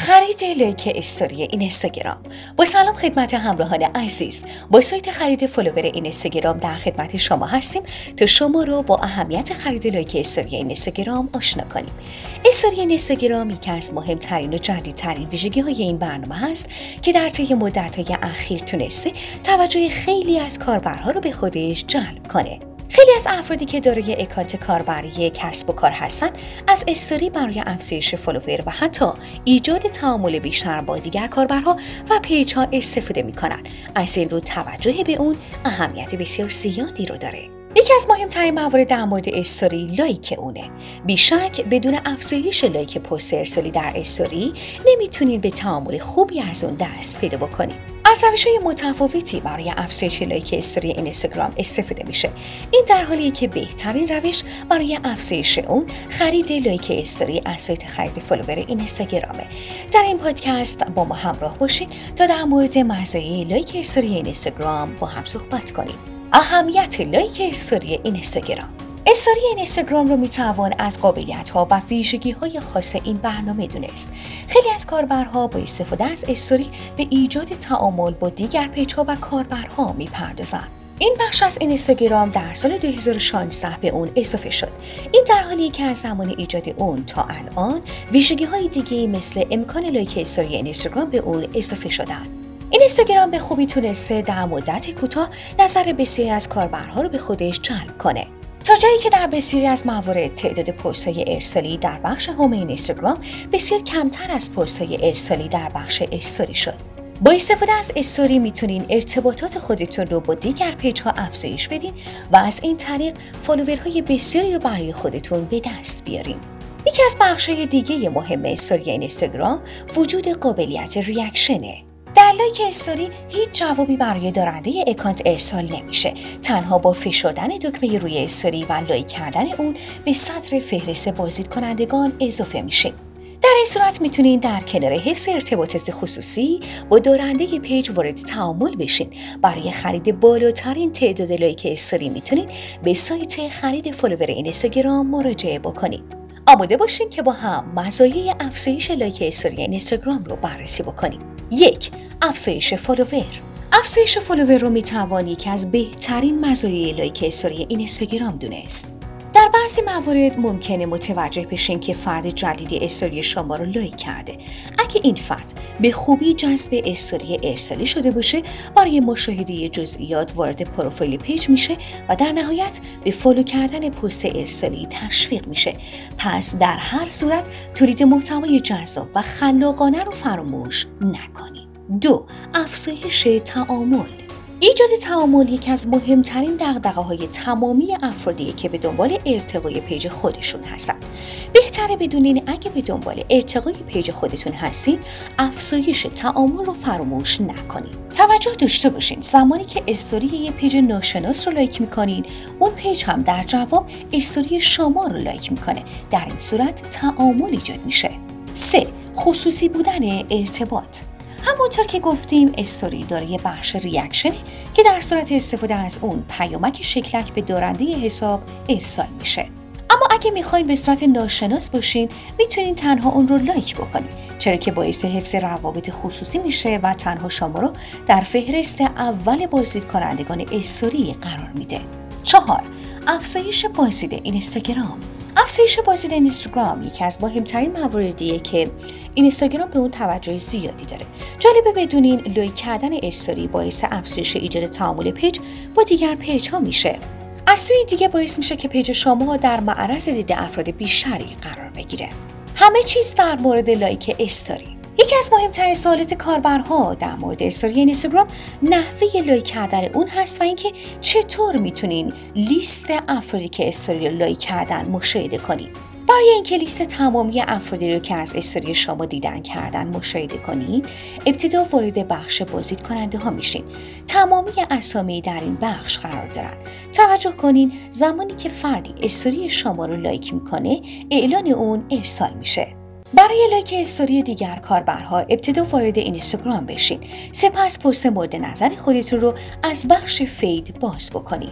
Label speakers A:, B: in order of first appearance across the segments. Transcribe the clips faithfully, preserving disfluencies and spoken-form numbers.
A: خرید لایک استوری اینستاگرام. با سلام خدمت همراهان عزیز. با سایت خرید فالوور اینستاگرام در خدمت شما هستیم تا شما رو با اهمیت خرید لایک استوری اینستاگرام آشنا کنیم. استوری اینستاگرام یکی از مهمترین و جدیدترین ویژگی‌های این برنامه هست که در طی مدت‌های اخیر تونسته توجه خیلی از کاربرها رو به خودش جلب کنه. خیلی از افرادی که دارای اکانت کاربری کسب و کار هستن از استوری برای افزایش فالوور و حتی ایجاد تعامل بیشتر با دیگر کاربرها و پیج‌ها استفاده می‌کنن. از این رو توجه به اون اهمیت بسیار زیادی رو داره. یکی از مهمترین موارد در مورد استوری لایک اونه. بیشک بدون افزایش لایک پست ارسالی در استوری نمیتونین به تعامل خوبی از اون دست پیدا بکنین. از روش‌های متفاوتی برای افزایش لایک استوری اینستاگرام استفاده میشه. این در حالیه که بهترین روش برای افزایش اون خرید لایک استوری از سایت خرید فالوور اینستاگرامه. در این پادکست با ما همراه باشید تا در مورد مزایای لایک استوری اینستاگرام با هم صحبت کنیم. اهمیت لایک استوری اینستاگرام. استوری اینستاگرام رو میتوان از قابلیت‌ها و ویژگی‌های خاص این برنامه دونست. خیلی از کاربرها با استفاده از استوری به ایجاد تعامل با دیگر پیج‌ها و کاربرها میپردازند. این بخش از اینستاگرام در سال دو هزار و شانزده به اون اضافه شد. این در حالیه که از زمان ایجاد اون تا الان ویژگی‌های دیگه مثل امکان لایک استوری اینستاگرام به اون اضافه شدن. اینستاگرام به خوبی تونسته در مدت کوتاه نظر بسیاری از کاربرها رو به خودش جلب کنه. تا جایی که در بسیاری از موارد تعداد پست‌های ارسالی در بخش هوم اینستاگرام بسیار کمتر از پست‌های ارسالی در بخش استوری شد. با استفاده از استوری میتونین ارتباطات خودتون رو با دیگر پیج‌ها افزایش بدین و از این طریق فالوورهای بسیاری رو برای خودتون به دست بیارین. یکی از بخش‌های دیگه مهم استوری اینستاگرام وجود قابلیت ریاکشنه. در لایک استوری هیچ جوابی برای دارنده اکانت ارسال نمیشه. تنها با فشردن دکمه روی استوری و لایک کردن اون به سطر فهرست بازدید کنندگان اضافه میشه. در این صورت میتونین در کنار حفظ ارتباطات خصوصی با دارنده پیج وارد تعامل بشین. برای خرید بالاترین تعداد لایک استوری میتونین به سایت خرید فالوور اینستاگرام مراجعه بکنین. آماده باشین که با هم مزایای افزایش لایک استوری اینستاگرام رو بررسی بکنیم. یک، افزایش فالوور. افزایش فالوور رو میتوان یکی از بهترین مزایای لایک استوری اینستاگرام دونست. در بعضی موارد ممکنه متوجه بشین که فرد جدید استوری شما رو لایک کرده. اگه این فرد به خوبی جذب استوری ارسالی شده باشه، برای مشاهده جزئیات وارد پروفایل پیج میشه و در نهایت به فالو کردن پست ارسالی تشویق میشه. پس در هر صورت تولید محتوای جذاب و خلاقانه رو فراموش نکنید. دو، افزایش تعامل. ایجاد تعامل یکی از مهمترین دغدغه‌های تمامی افرادیه که به دنبال ارتقای پیج خودشون هستن. بهتره بدونین اگه به دنبال ارتقای پیج خودتون هستین، افزایش تعامل رو فراموش نکنین. توجه داشته باشین زمانی که استوری یه پیج ناشناس رو لایک میکنین، اون پیج هم در جواب استوری شما رو لایک میکنه. در این صورت تعامل ایجاد میشه. سه، خصوصی بودن ارتباط. همونطور که گفتیم استوری داره یه بخش ریاکشنه که در صورت استفاده از اون پیامک شکلک به دارنده حساب ارسال میشه. اما اگه میخواین به صورت ناشناس باشین میتونین تنها اون رو لایک بکنین، چرا که باعث حفظ روابط خصوصی میشه و تنها شما رو در فهرست اول بازدید کنندگان استوری قرار میده. چهار، افزایش بازدید اینستاگرام. افزایش بازدید اینستاگرام یکی از مهمترین مواردیه که اینستاگرام به اون توجه زیادی داره. جالبه بدونین لایک کردن استوری باعث افزایش ایجاد تعامل پیج با دیگر پیج ها میشه. از سوی دیگه باعث میشه که پیج شما در معرض دید افراد بیشتری قرار بگیره. همه چیز در مورد لایک استوری. یکی از مهمترین سوالات کاربرها در مورد استوری اینستاگرام نحوه لایک کردن اون هست و اینکه چطور میتونین لیست افرادی که استوری رو لایک کردن مشاهده کنین. برای اینکه لیست تمامی افرادی رو که از استوری شما دیدن کردن مشاهده کنین، ابتدا وارد بخش بازدید کننده ها میشین. تمامی اسامی در این بخش قرار دارن. توجه کنین زمانی که فردی استوری شما رو لایک میکنه، اعلان اون ارسال میشه. برای لایک استوری دیگر کاربرها ابتدا وارد اینستاگرام بشین. سپس پست مورد نظر خودتون رو از بخش فید باز بکنین.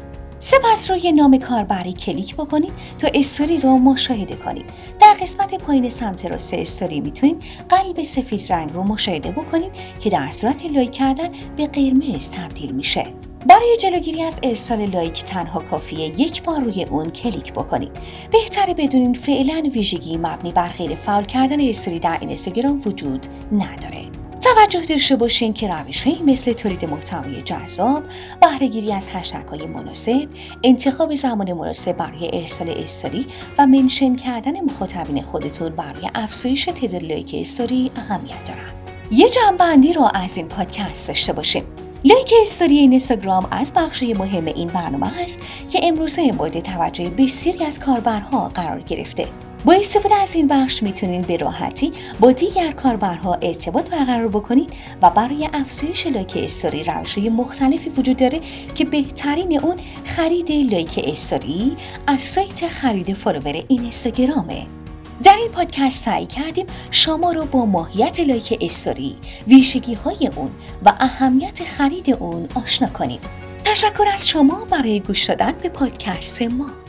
A: سپس روی نام کاربری کلیک بکنید تا استوری رو مشاهده کنید. در قسمت پایین سمت راست استوری میتونید قلب سفید رنگ رو مشاهده بکنید که در صورت لایک کردن به قرمز تبدیل میشه. برای جلوگیری از ارسال لایک تنها کافیه یک بار روی اون کلیک بکنید. بهتره بدونین فعلا ویژگی مبنی بر غیر فعال کردن استوری در اینستاگرام وجود نداره. توجه داشته باشین که روش‌هایی مثل تولید محتوای جذاب، بهره‌گیری از هشتگ‌های مناسب، انتخاب زمان مناسب برای ارسال استوری و منشن کردن مخاطبین خودتون برای افزایش تعداد لایک استوری اهمیت دارن. یه جمع‌بندی رو از این پادکست داشته باشیم. لایک استوری اینستاگرام از بخش‌های مهم این برنامه هست که امروزه مورد توجه بسیاری از کاربرها قرار گرفته. با استفاده از این بخش میتونین به راحتی با دیگر کاربرها ارتباط برقرار بکنین و برای افزایش لایک استوری روش‌های مختلفی وجود داره که بهترین اون خرید لایک استوری از سایت خرید فالوور اینستاگرامه. در این پادکست سعی کردیم شما رو با ماهیت لایک استوری، ویژگی‌های اون و اهمیت خرید اون آشنا کنیم. تشکر از شما برای گوش دادن به پادکست ما.